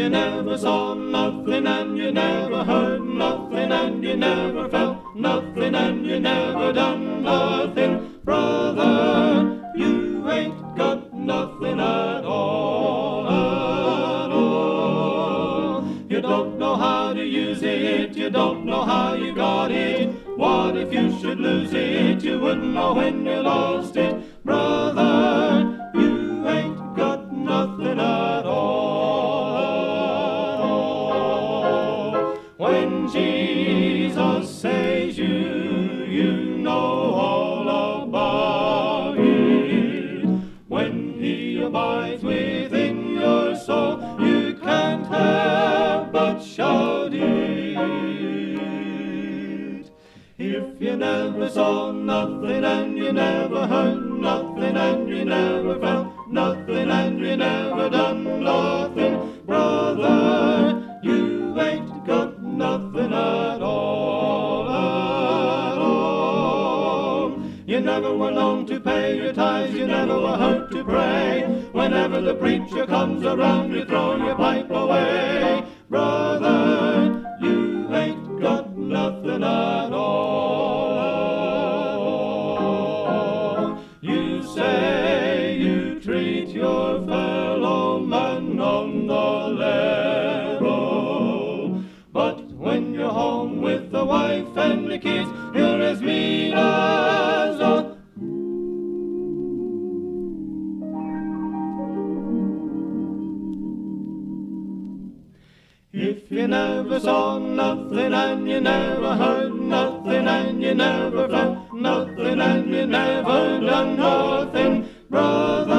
you never saw nothing, and you never heard nothing, and you never felt nothing, and you never done nothing, brother, you ain't got nothing at all, at all. You don't know how to use it, you don't know how you got it. What if you should lose it? You wouldn't know when you lost it, brother, you ain't got nothing at all. When Jesus saves you, you know all about it. When He abides within your soul, you can't help but shout it. If you never saw nothing, and you never heard nothing, and you never felt nothing, and you never done nothing, brother, you ain't got nothing at all, at all. You never were known to pay your tithes, you never were heard to pray. Whenever the preacher comes around, you throw your pipe away, brother, you ain't got nothing at all. You say you treat your fellow man on the level, but when you're home with the wife and the kids, you're as mean as a... If you never saw nothing, and you never heard nothing, and you never felt nothing, and you never done nothing, brother,